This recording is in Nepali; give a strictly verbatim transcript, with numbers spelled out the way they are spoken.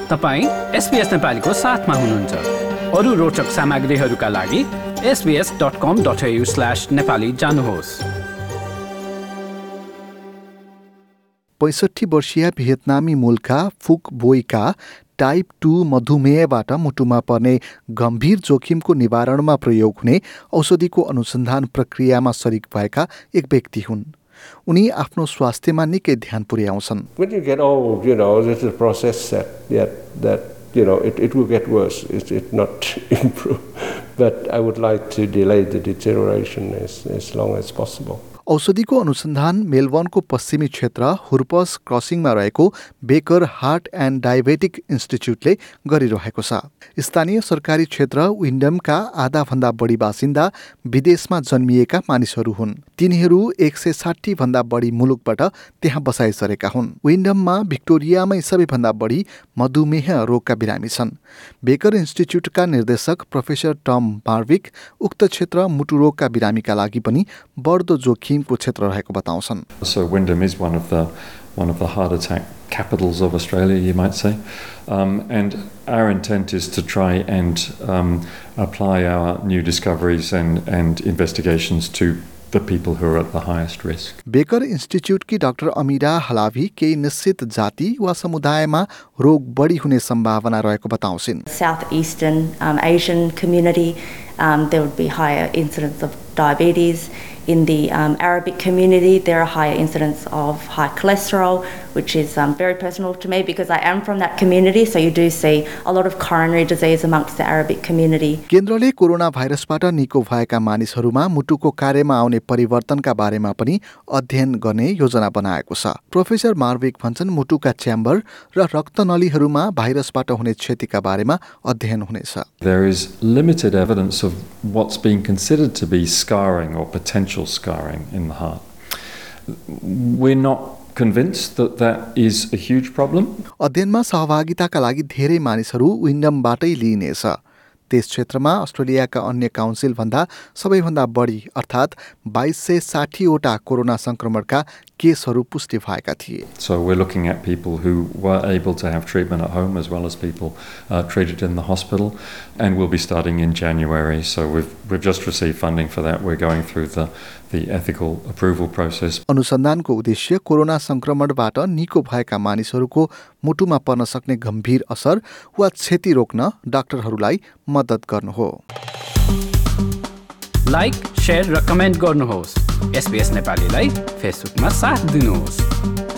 तपाईँ एसबीएस नेपालीको साथमा हुनुहुन्छ। अरू रोचक सामग्रीहरूका लागि S B S dot com dot A U slash Nepali जानुहोस्। पैँसठी वर्षीय भियतनामी मूलका फुक बोईका टाइप टू मधुमेहबाट मुटुमा पर्ने गम्भीर जोखिमको निवारणमा प्रयोग हुने औषधिको अनुसन्धान प्रक्रियामा सरिक भएका एक व्यक्ति हुन्। उनी आफ्नो स्वास्थ्यमा निकै ध्यान पुर्याउँछन्। When you get old, you know, there's a process that that that you know it it will get worse. It it not improve. But I would like to delay the deterioration as as long as possible. औषधिको अनुसन्धान मेलबर्नको पश्चिमी क्षेत्र हुर्पस क्रसिङमा रहेको बेकर हार्ट एन्ड डायबेटिक इन्स्टिच्युटले गरिरहेको छ। स्थानीय सरकारी क्षेत्र विन्डमका आधाभन्दा बढी बासिन्दा विदेशमा जन्मिएका मानिसहरू हुन्। तिनीहरू एक सय साठी भन्दा बढी मुलुकबाट त्यहाँ बसाइ सरेका हुन्। विन्डममा भिक्टोरियामै सबैभन्दा बढी मधुमेह रोगका बिरामी छन्। बेकर इन्स्टिच्युटका निर्देशक प्रोफेसर टम मार्विक उक्त क्षेत्र मुटु रोगका बिरामीका लागि पनि बढ्दो जोखिम क्षेत्र रहेको बताउँछन्। So Wyndham is one of the one of the heart attack capitals of Australia, you might say, um, and our intent is to try and um, apply our new discoveries and and investigations to the people who are at the highest risk. Baker institute की डाक्टर अमीरा हलावी केही निश्चित जाति वा समुदायमा रोग बढी हुने सम्भावना रहेको बताउँछिन्। Southeastern um, Asian community, um, there would be higher incidence of diabetes. In the um, Arabic community, there are higher incidence of high cholesterol, which is um, very personal to me because I am from that community. So you do see a lot of coronary disease amongst the Arabic community. केन्द्रले कोरोना भाइरसबाट निको भएका मानिसहरूमा मुटुको कार्यमा आउने परिवर्तनका बारेमा पनि अध्ययन गर्ने योजना बनाएको छ। प्रोफेसर मार्विक भन्छन् मुटुका च्याम्बर र रक्तनलीहरूमा भाइरसबाट हुने क्षतिका बारेमा अध्ययन हुनेछ। There is limited evidence of what's being considered to be scarring or potential scarring in the heart. We're not convinced that that is a huge problem. अध्ययनमा सहभागिताका लागि धेरै मानिसहरू विन्डमबाटै लिइनेछ। त्यस क्षेत्रमा अस्ट्रेलियाका अन्य काउन्सिल भन्दा सबैभन्दा बढी अर्थात् बाइस सय साठी वटा कोरोना संक्रमणका केसहरू पुष्टि भएका थिए। So we're looking at people who were able to have treatment at home as well as people uh, treated in the hospital, and we'll be starting in January. So we've we've just received funding for that. We're going through the the ethical approval process. अनुसन्धानको उद्देश्य कोरोना संक्रमणबाट निको भएका मानिसहरूको मुटुमा पर्न सक्ने गम्भीर असर वा क्षति रोक्न डाक्टरहरूलाई मद्दत गर्नु हो। लाइक, शेयर र कमेन्ट गर्नुहोस्। एसबीएस नेपालीलाई फेसबुकमा साथ दिनुहोस्।